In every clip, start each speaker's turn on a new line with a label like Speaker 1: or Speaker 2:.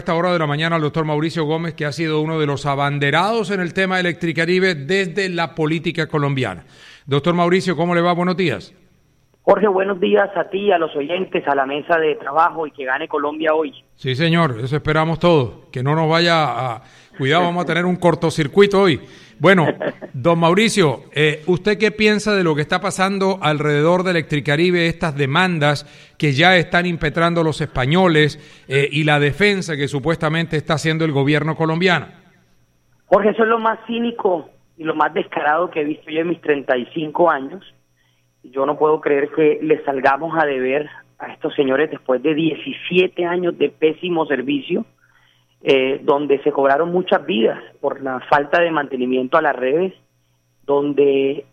Speaker 1: Esta hora de la mañana al doctor Mauricio Gómez, que ha sido uno de los abanderados en el tema Electricaribe desde la política colombiana. Doctor Mauricio, ¿cómo le va? Buenos días.
Speaker 2: Jorge, buenos días a ti, a los oyentes, a la mesa de trabajo y que gane Colombia hoy.
Speaker 1: Sí, señor, eso esperamos todos, que no nos vaya a... Cuidado, vamos a tener un cortocircuito hoy. Bueno, don Mauricio, ¿usted qué piensa de lo que está pasando alrededor de Electricaribe, estas demandas que ya están impetrando los españoles y la defensa que supuestamente está haciendo el gobierno colombiano?
Speaker 2: Jorge, eso es lo más cínico y lo más descarado que he visto yo en mis 35 años. Yo no puedo creer que les salgamos a deber a estos señores después de 17 años de pésimo servicio, donde se cobraron muchas vidas por la falta de mantenimiento a las redes, donde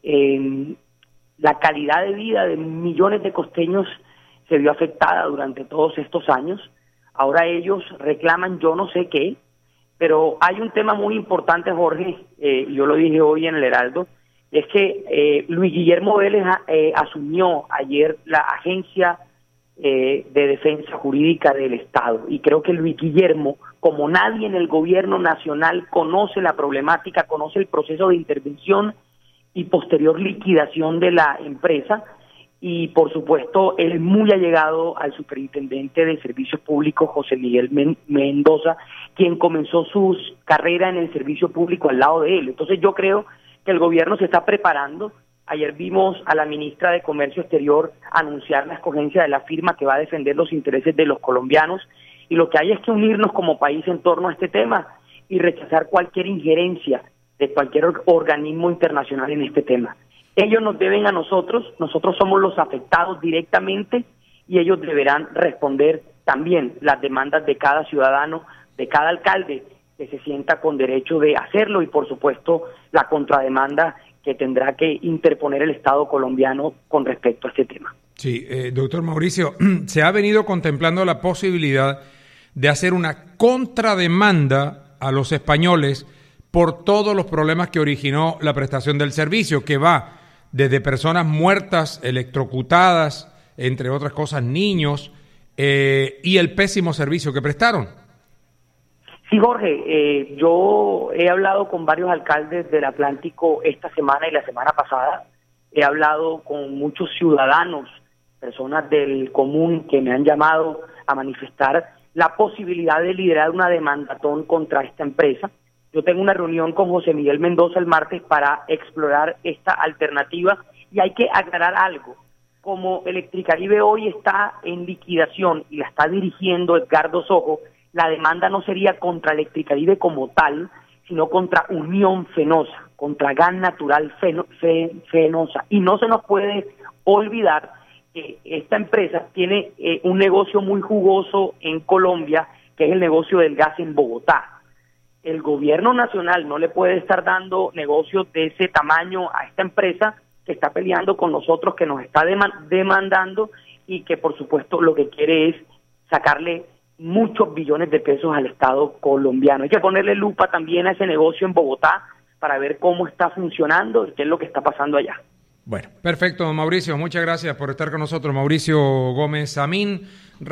Speaker 2: la calidad de vida de millones de costeños se vio afectada durante todos estos años. Ahora ellos reclaman yo no sé qué, pero hay un tema muy importante, Jorge, yo lo dije hoy en el Heraldo, es que Luis Guillermo Vélez asumió ayer la Agencia de Defensa Jurídica del Estado, y creo que Luis Guillermo, como nadie en el gobierno nacional, conoce la problemática, conoce el proceso de intervención y posterior liquidación de la empresa, y por supuesto él es muy allegado al superintendente de Servicios Públicos, José Miguel Mendoza, quien comenzó su carrera en el servicio público al lado de él. Entonces yo creo que el gobierno se está preparando. Ayer vimos a la ministra de Comercio Exterior anunciar la escogencia de la firma que va a defender los intereses de los colombianos, y lo que hay es que unirnos como país en torno a este tema y rechazar cualquier injerencia de cualquier organismo internacional en este tema. Ellos nos deben a nosotros somos los afectados directamente, y ellos deberán responder también las demandas de cada ciudadano, de cada alcalde que se sienta con derecho de hacerlo, y por supuesto la contrademanda que tendrá que interponer el Estado colombiano con respecto a este tema.
Speaker 1: Sí, doctor Mauricio, se ha venido contemplando la posibilidad de hacer una contrademanda a los españoles por todos los problemas que originó la prestación del servicio, que va desde personas muertas, electrocutadas, entre otras cosas niños, y el pésimo servicio que prestaron.
Speaker 2: Sí, Jorge, yo he hablado con varios alcaldes del Atlántico esta semana y la semana pasada. He hablado con muchos ciudadanos, personas del común, que me han llamado a manifestar la posibilidad de liderar una demandatón contra esta empresa. Yo tengo una reunión con José Miguel Mendoza el martes para explorar esta alternativa, y hay que aclarar algo. Como Electricaribe hoy está en liquidación y la está dirigiendo Edgardo Sojo, la demanda no sería contra Electricaribe como tal, sino contra Unión Fenosa, contra Gas Natural Fenosa. Y no se nos puede olvidar que esta empresa tiene un negocio muy jugoso en Colombia, que es el negocio del gas en Bogotá. El gobierno nacional no le puede estar dando negocios de ese tamaño a esta empresa que está peleando con nosotros, que nos está demandando, y que por supuesto lo que quiere es sacarle muchos billones de pesos al Estado colombiano. Hay que ponerle lupa también a ese negocio en Bogotá para ver cómo está funcionando y qué es lo que está pasando allá.
Speaker 1: Bueno, perfecto, Mauricio. Muchas gracias por estar con nosotros. Mauricio Gómez Samín.